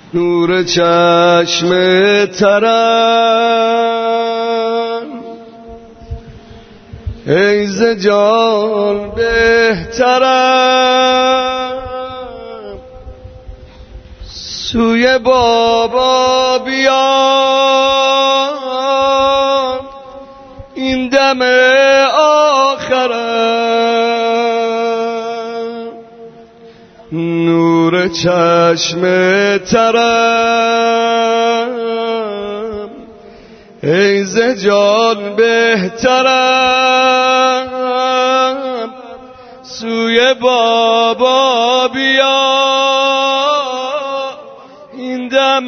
نور چشم ترم ای ز جان بهترم، سوی بابا بیا این دم آخرم. نور چشم ترم ای ز جان بهترم، سوی بابا بیا این دم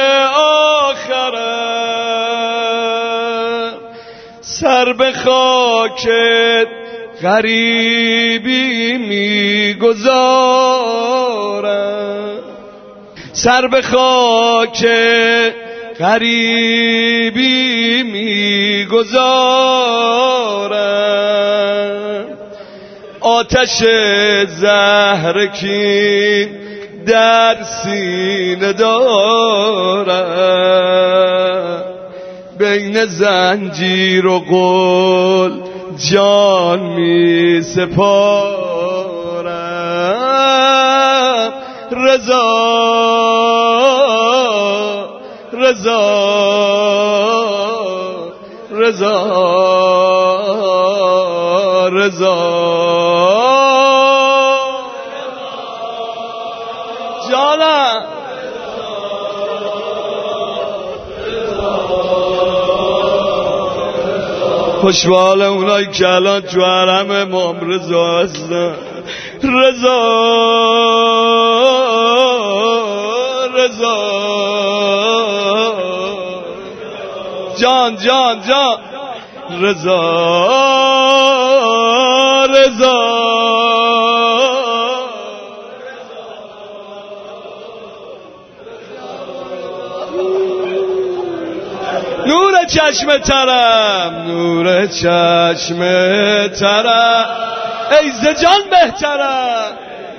آخرم. سر به خاکت غریبی میگذارم، سر به خاک غریبی میگذارم. آتش زهرکین در سینه دارم، بین زنجیر و قل جان می سپارم. رضا رضا رضا رضا جانم خوشبال اونایی که الان تو حرم امام رضا هستن. رضا رضا جان جان جان رضا رضا نور چشم ترم، نور چشم ترم ای ز جان بهترم،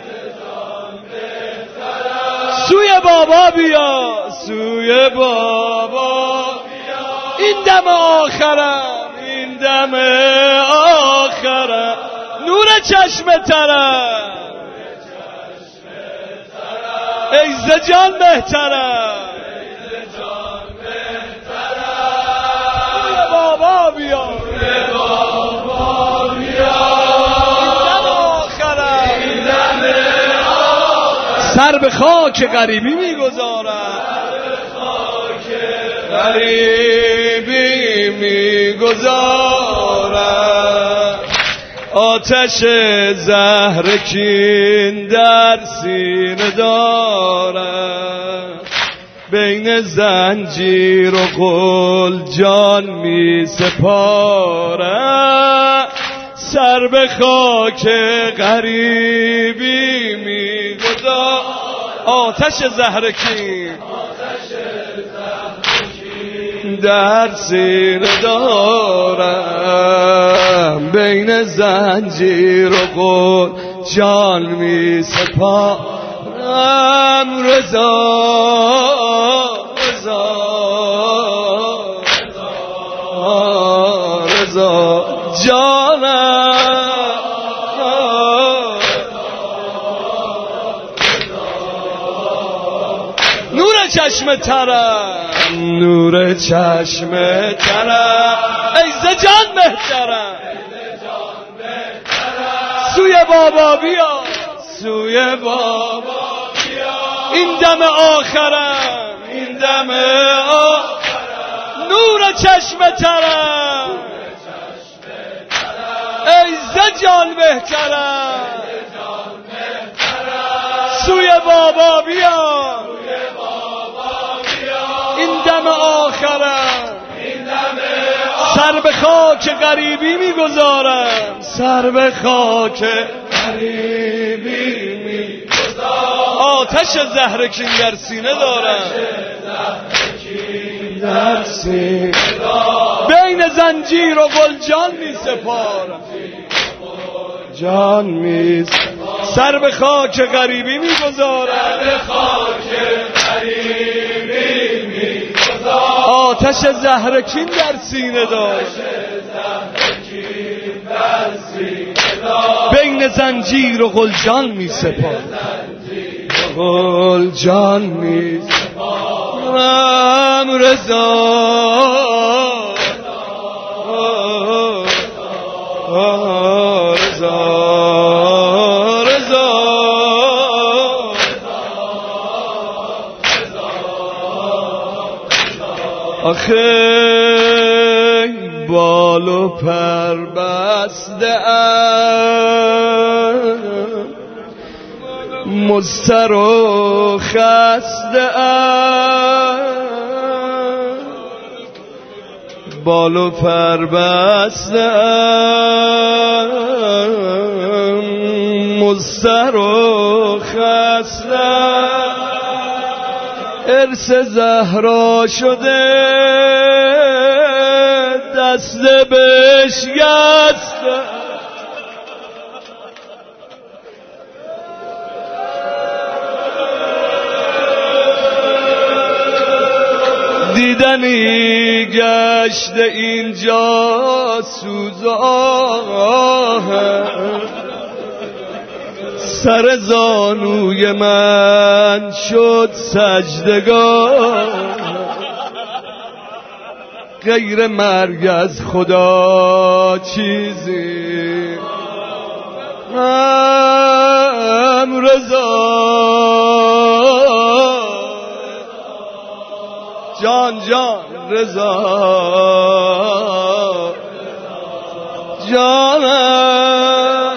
سوی بابا بیا سوی بابا این دم آخرم، این دم آخرم. نور چشم ترم ای ز جان بهترم، بابا بیا این دم آخرم. سر به خاک غریبی میگذارم، غریبی میگذارم. آتش زهرکین در سینه دارم، بین زنجیر و قل جان می سپارم. سر به خاک غریبی می گذارم. آتش زهرکین در سینه دارم، بین زنجیر و قل جان می سپارم. رضا رضا رضا جانم نور چشم ترم، نور چشم ترم ای ز جان بهترم، سوی بابا بیا سوی بابا این دم آخرم، این دم آخرم. نور چشم ترم ای ز جان بهترم، سوی بابا بیا این دم آخرم. سر به خاک غریبی میگذارم، سر به خاک غریبی میگذارم. آتش زهرکین در سینه دارم، در سینه بین زنجیر و گل جان می سپارم، جان می سر به خاک غریبی میگذارم. آتش زهرکین در سینه داشت، بین زنجیر و گلجان می سپارم، گلجان می سپارم رضا، آخه بال و پر بسته ام، مضطر و خسته ام، بال و پر بسته ام، مضطر و خسته ام، ارث زهرا شده دست بشکسته، دیدنی گشته اینجا سوز آه، سر زانوی من شد سجدگاه، غیر مرگ از خدا چیزی هم رضا، جان جان رضا، جانم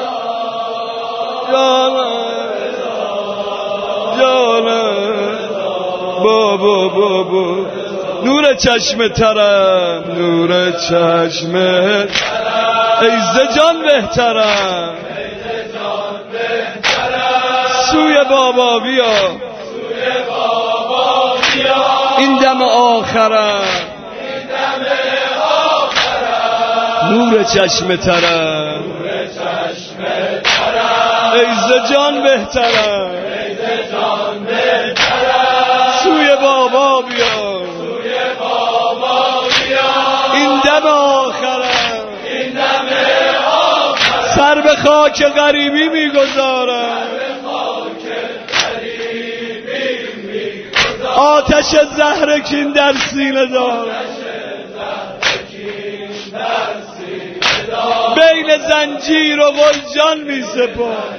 جانم بابا بابا، نور چشم ترم، نور چشم ایزه جان بهترم، سوی بابا بیا، این دم آخرم، نور چشم ترم، ایزه جان بهترم، سوی بابا بیا، این دم آخرم، سر به خاک غریبی میگذارم، آتش زهرکین در سینه دارم، بین زنجیر و گلجان می سپارم،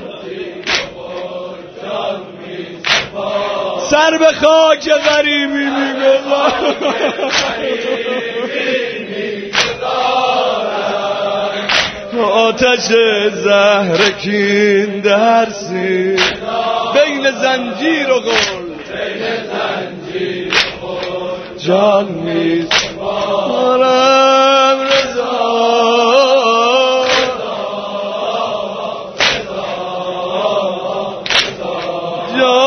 سر به خاک غریبی میگذارم، آتش زهرکین در سینه، بین زنجیر و گل جان می سپارم رضا، جان